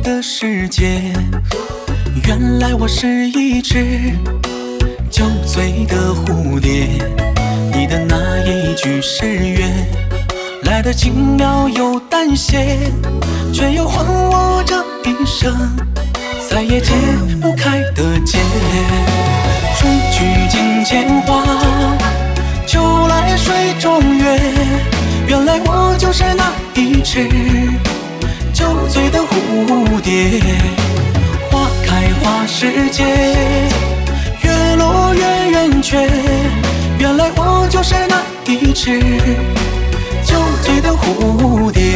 的世界，原来我是一只酒醉的蝴蝶。你的那一句誓约，来得轻描又淡写，却又还我这一生再也解不开的结。春去境迁花，秋来水中月，原来我就是那一只酒醉的蝴蝶。花开花时节，月落月圆缺，原来我就是那一只酒醉的蝴蝶。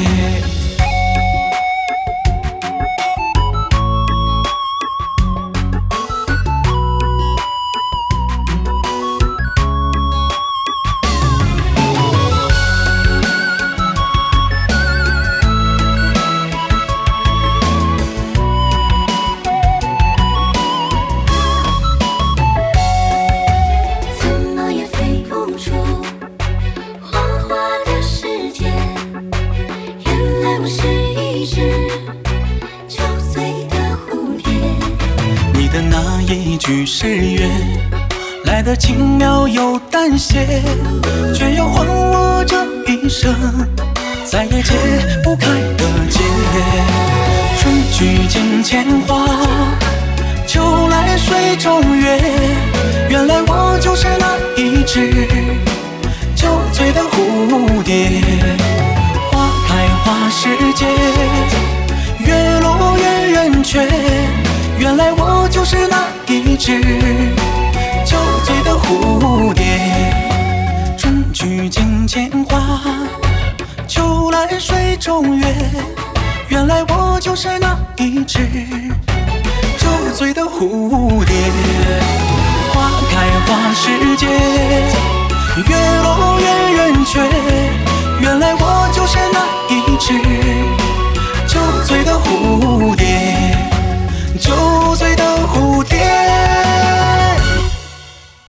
那一句誓约，来得轻描又淡写，却又还我这一生再也解不开的结。春去境迁花，秋来水中月，原来我就是那一只酒醉的蝴蝶。花开花时节，月落月圆缺，原来我就是那一只酒醉的蝴蝶。春去境迁花，秋来水中月，原来我就是那一只酒醉的蝴蝶。花开花时节，